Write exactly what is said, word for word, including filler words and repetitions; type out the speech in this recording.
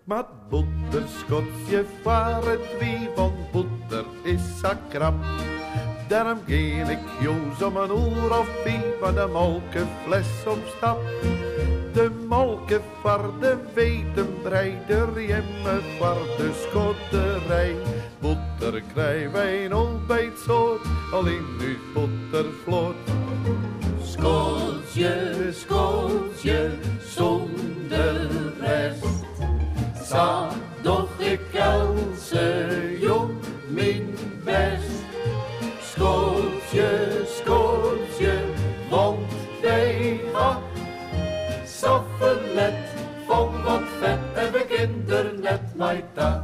Maar boeterschotje vaart wie van boeter is sa krap. Daarom geen ik joos om een uur of vier van de molkenfles op stap. De molken voor de wetenbrei, de remmen voor de schotterij. Boter krijgen wij altijd zo, alleen nu botervloot. Schooltje, schooltje, zonder rest. Sa doch ik else jong mijn best. Schooltje, schooltje, want wij had saffelet van wat vet heb ik internet, my ta.